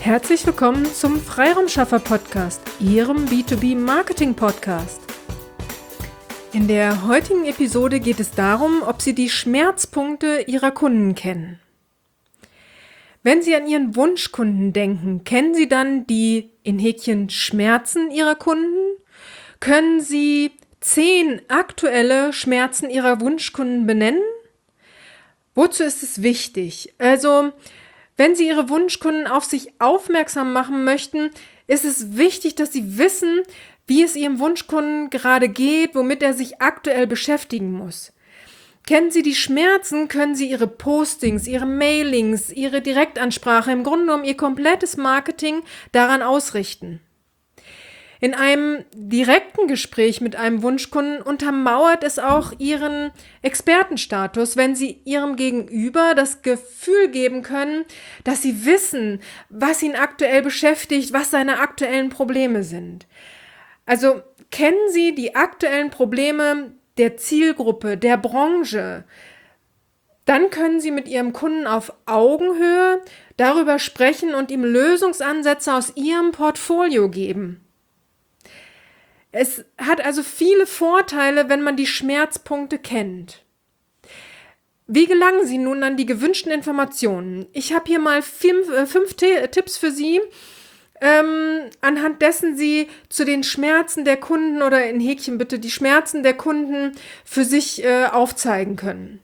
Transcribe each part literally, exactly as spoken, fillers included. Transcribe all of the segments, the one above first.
Herzlich willkommen zum Freiraumschaffer-Podcast, Ihrem B zwei B-Marketing-Podcast. In der heutigen Episode geht es darum, ob Sie die Schmerzpunkte Ihrer Kunden kennen. Wenn Sie an Ihren Wunschkunden denken, kennen Sie dann die in Häkchen Schmerzen Ihrer Kunden? Können Sie zehn aktuelle Schmerzen Ihrer Wunschkunden benennen? Wozu ist es wichtig? Also, wenn Sie Ihre Wunschkunden auf sich aufmerksam machen möchten, ist es wichtig, dass Sie wissen, wie es Ihrem Wunschkunden gerade geht, womit er sich aktuell beschäftigen muss. Kennen Sie die Schmerzen, können Sie Ihre Postings, Ihre Mailings, Ihre Direktansprache, im Grunde genommen Ihr komplettes Marketing daran ausrichten. In einem direkten Gespräch mit einem Wunschkunden untermauert es auch Ihren Expertenstatus, wenn Sie Ihrem Gegenüber das Gefühl geben können, dass Sie wissen, was ihn aktuell beschäftigt, was seine aktuellen Probleme sind. Also kennen Sie die aktuellen Probleme der Zielgruppe, der Branche? Dann können Sie mit Ihrem Kunden auf Augenhöhe darüber sprechen und ihm Lösungsansätze aus Ihrem Portfolio geben. Es hat also viele Vorteile, wenn man die Schmerzpunkte kennt. Wie gelangen Sie nun an die gewünschten Informationen? Ich habe hier mal fünf, äh, fünf T- Tipps für Sie, ähm, anhand dessen Sie zu den Schmerzen der Kunden oder in Häkchen bitte die Schmerzen der Kunden für sich äh, aufzeigen können.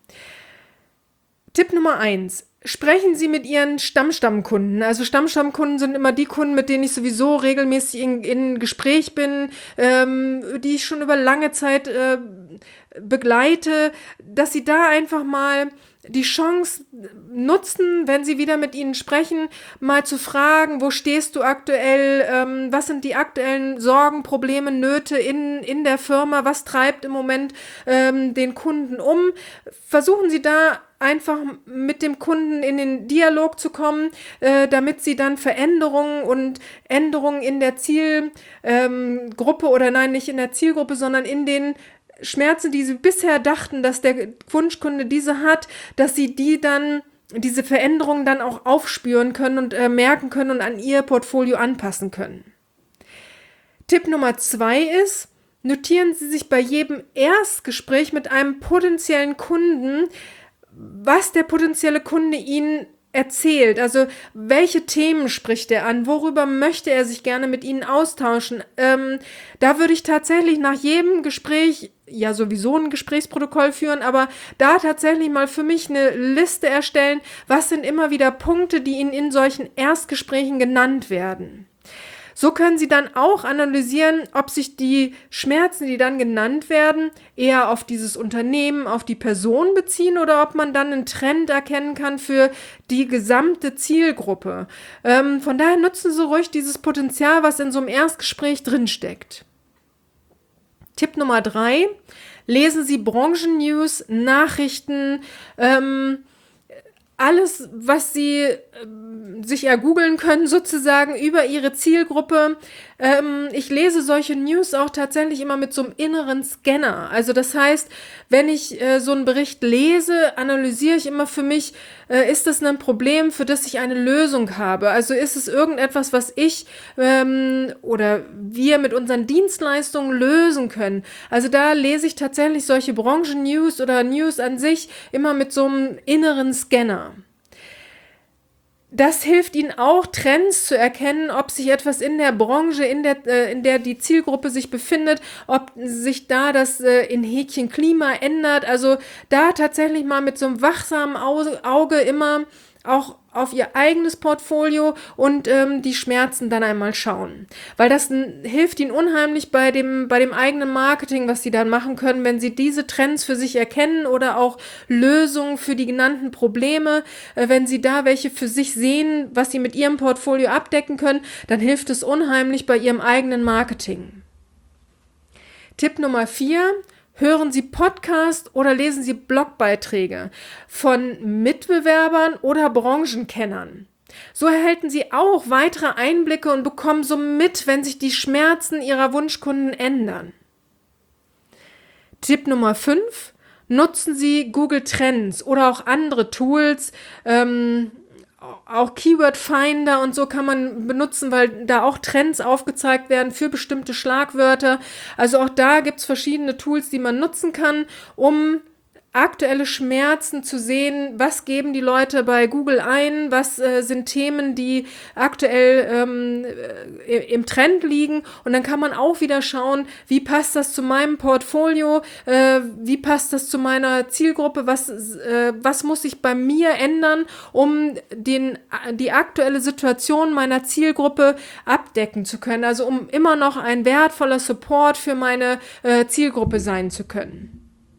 Tipp Nummer eins. Sprechen Sie mit Ihren Stammstammkunden. Also Stammstammkunden sind immer die Kunden, mit denen ich sowieso regelmäßig in, in Gespräch bin, ähm, die ich schon über lange Zeit äh, begleite, dass Sie da einfach mal die Chance nutzen, wenn Sie wieder mit ihnen sprechen, mal zu fragen, wo stehst du aktuell, ähm, was sind die aktuellen Sorgen, Probleme, Nöte in, in der Firma, was treibt im Moment ähm, den Kunden um. Versuchen Sie da einfach mit dem Kunden in den Dialog zu kommen, äh, damit Sie dann Veränderungen und Änderungen in der Zielgruppe ähm, oder nein, nicht in der Zielgruppe, sondern in den Schmerzen, die Sie bisher dachten, dass der Wunschkunde diese hat, dass Sie die dann, diese Veränderungen dann auch aufspüren können und äh, merken können und an Ihr Portfolio anpassen können. Tipp Nummer zwei ist, notieren Sie sich bei jedem Erstgespräch mit einem potenziellen Kunden, was der potenzielle Kunde Ihnen erzählt, also welche Themen spricht er an, worüber möchte er sich gerne mit Ihnen austauschen. Ähm, da würde ich tatsächlich nach jedem Gespräch, ja sowieso ein Gesprächsprotokoll führen, aber da tatsächlich mal für mich eine Liste erstellen, was sind immer wieder Punkte, die Ihnen in solchen Erstgesprächen genannt werden. So können Sie dann auch analysieren, ob sich die Schmerzen, die dann genannt werden, eher auf dieses Unternehmen, auf die Person beziehen oder ob man dann einen Trend erkennen kann für die gesamte Zielgruppe. Ähm, von daher nutzen Sie ruhig dieses Potenzial, was in so einem Erstgespräch drinsteckt. Tipp Nummer drei, lesen Sie Branchennews, Nachrichten, ähm, alles, was Sie äh, sich ergoogeln können, sozusagen über Ihre Zielgruppe. Ähm, ich lese solche News auch tatsächlich immer mit so einem inneren Scanner. Also das heißt, wenn ich äh, so einen Bericht lese, analysiere ich immer für mich, äh, ist das ein Problem, für das ich eine Lösung habe? Also ist es irgendetwas, was ich ähm, oder wir mit unseren Dienstleistungen lösen können? Also da lese ich tatsächlich solche Branchen-News oder News an sich immer mit so einem inneren Scanner. Das hilft Ihnen auch, Trends zu erkennen, ob sich etwas in der Branche, in der, äh, in der die Zielgruppe sich befindet, ob sich da das äh, in Häkchen Klima ändert. Also da tatsächlich mal mit so einem wachsamen Auge immer auch auf Ihr eigenes Portfolio und ähm, die Schmerzen dann einmal schauen. Weil das n- hilft Ihnen unheimlich bei dem, bei dem eigenen Marketing, was Sie dann machen können, wenn Sie diese Trends für sich erkennen oder auch Lösungen für die genannten Probleme. Äh, wenn Sie da welche für sich sehen, was Sie mit Ihrem Portfolio abdecken können, dann hilft es unheimlich bei Ihrem eigenen Marketing. Tipp Nummer vier. Hören Sie Podcast oder lesen Sie Blogbeiträge von Mitbewerbern oder Branchenkennern. So erhalten Sie auch weitere Einblicke und bekommen so mit, wenn sich die Schmerzen Ihrer Wunschkunden ändern. Tipp Nummer fünf. Nutzen Sie Google Trends oder auch andere Tools, ähm, auch Keyword Finder und so kann man benutzen, weil da auch Trends aufgezeigt werden für bestimmte Schlagwörter. Also auch da gibt es verschiedene Tools, die man nutzen kann, um aktuelle Schmerzen zu sehen, was geben die Leute bei Google ein, was äh, sind Themen, die aktuell ähm, äh, im Trend liegen, und dann kann man auch wieder schauen, wie passt das zu meinem Portfolio, äh, wie passt das zu meiner Zielgruppe, was, äh, was muss ich bei mir ändern, um den, die aktuelle Situation meiner Zielgruppe abdecken zu können, also um immer noch ein wertvoller Support für meine äh, Zielgruppe sein zu können.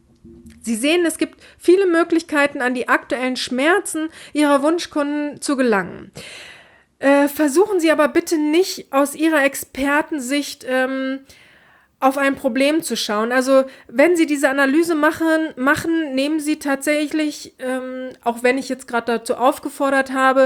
Sie sehen, es gibt viele Möglichkeiten, an die aktuellen Schmerzen Ihrer Wunschkunden zu gelangen. Äh, versuchen Sie aber bitte nicht aus Ihrer Expertensicht ähm, auf ein Problem zu schauen. Also wenn Sie diese Analyse machen, machen nehmen Sie tatsächlich, ähm, auch wenn ich jetzt gerade dazu aufgefordert habe,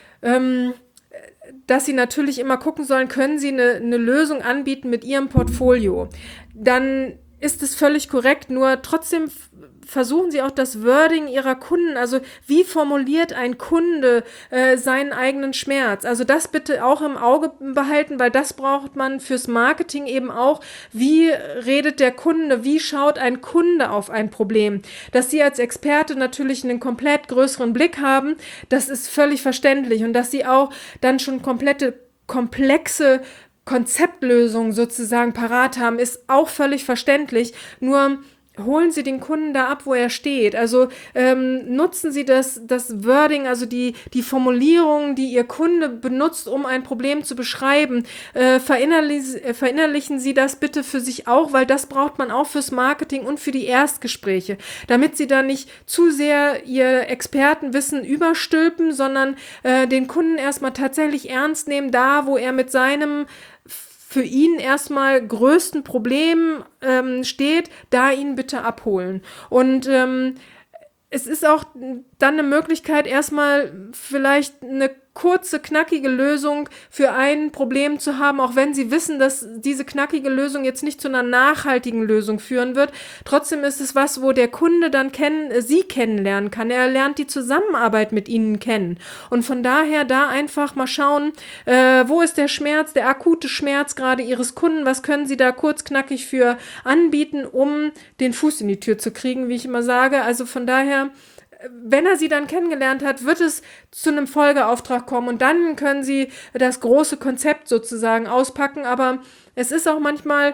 ähm, dass Sie natürlich immer gucken sollen, können Sie eine, eine Lösung anbieten mit Ihrem Portfolio. Dann ist es völlig korrekt, nur trotzdem f- versuchen Sie auch das Wording Ihrer Kunden, also wie formuliert ein Kunde äh, seinen eigenen Schmerz. Also das bitte auch im Auge behalten, weil das braucht man fürs Marketing eben auch. Wie redet der Kunde, wie schaut ein Kunde auf ein Problem? Dass Sie als Experte natürlich einen komplett größeren Blick haben, das ist völlig verständlich, und dass Sie auch dann schon komplette, komplexe Konzeptlösung sozusagen parat haben, ist auch völlig verständlich. Nur holen Sie den Kunden da ab, wo er steht. Also ähm, nutzen Sie das, das Wording, also die, die Formulierung, die Ihr Kunde benutzt, um ein Problem zu beschreiben. Äh, verinnerlich, äh, verinnerlichen Sie das bitte für sich auch, weil das braucht man auch fürs Marketing und für die Erstgespräche, damit Sie da nicht zu sehr Ihr Expertenwissen überstülpen, sondern äh, den Kunden erstmal tatsächlich ernst nehmen, da wo er mit seinem für ihn erstmal größten Problem ähm, steht, da ihn bitte abholen. Und ähm, es ist auch dann eine Möglichkeit, erstmal vielleicht eine kurze, knackige Lösung für ein Problem zu haben, auch wenn Sie wissen, dass diese knackige Lösung jetzt nicht zu einer nachhaltigen Lösung führen wird. Trotzdem ist es was, wo der Kunde dann kennen, Sie kennenlernen kann. Er lernt die Zusammenarbeit mit Ihnen kennen. Und von daher da einfach mal schauen, äh, wo ist der Schmerz, der akute Schmerz gerade Ihres Kunden, was können Sie da kurz knackig für anbieten, um den Fuß in die Tür zu kriegen, wie ich immer sage. Also von daher, wenn er Sie dann kennengelernt hat, wird es zu einem Folgeauftrag kommen, und dann können Sie das große Konzept sozusagen auspacken. Aber es ist auch manchmal,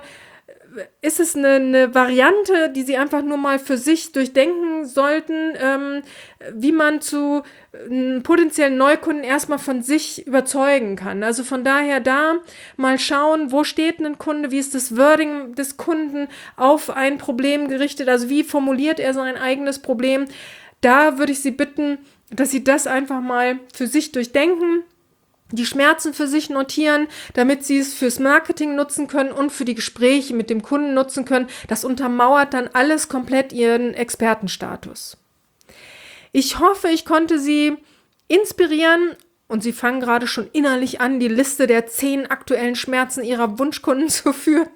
ist es eine, eine Variante, die Sie einfach nur mal für sich durchdenken sollten, ähm, wie man zu einem potenziellen Neukunden erstmal von sich überzeugen kann. Also von daher da mal schauen, wo steht ein Kunde, wie ist das Wording des Kunden auf ein Problem gerichtet, also wie formuliert er sein eigenes Problem. Da würde ich Sie bitten, dass Sie das einfach mal für sich durchdenken, die Schmerzen für sich notieren, damit Sie es fürs Marketing nutzen können und für die Gespräche mit dem Kunden nutzen können. Das untermauert dann alles komplett Ihren Expertenstatus. Ich hoffe, ich konnte Sie inspirieren, und Sie fangen gerade schon innerlich an, die Liste der zehn aktuellen Schmerzen Ihrer Wunschkunden zu führen.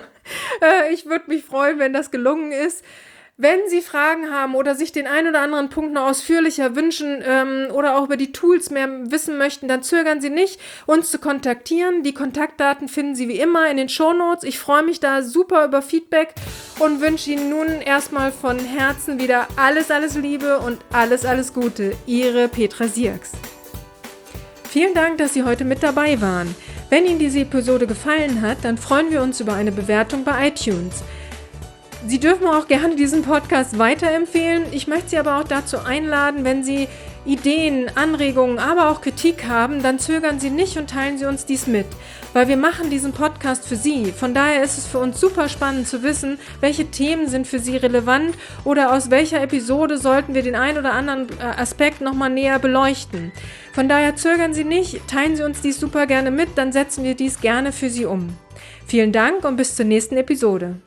Ich würde mich freuen, wenn das gelungen ist. Wenn Sie Fragen haben oder sich den einen oder anderen Punkt noch ausführlicher wünschen ähm, oder auch über die Tools mehr wissen möchten, dann zögern Sie nicht, uns zu kontaktieren. Die Kontaktdaten finden Sie wie immer in den Shownotes. Ich freue mich da super über Feedback und wünsche Ihnen nun erstmal von Herzen wieder alles, alles Liebe und alles, alles Gute. Ihre Petra Sierks. Vielen Dank, dass Sie heute mit dabei waren. Wenn Ihnen diese Episode gefallen hat, dann freuen wir uns über eine Bewertung bei iTunes. Sie dürfen auch gerne diesen Podcast weiterempfehlen. Ich möchte Sie aber auch dazu einladen, wenn Sie Ideen, Anregungen, aber auch Kritik haben, dann zögern Sie nicht und teilen Sie uns dies mit, weil wir machen diesen Podcast für Sie. Von daher ist es für uns super spannend zu wissen, welche Themen sind für Sie relevant oder aus welcher Episode sollten wir den einen oder anderen Aspekt nochmal näher beleuchten. Von daher zögern Sie nicht, teilen Sie uns dies super gerne mit, dann setzen wir dies gerne für Sie um. Vielen Dank und bis zur nächsten Episode.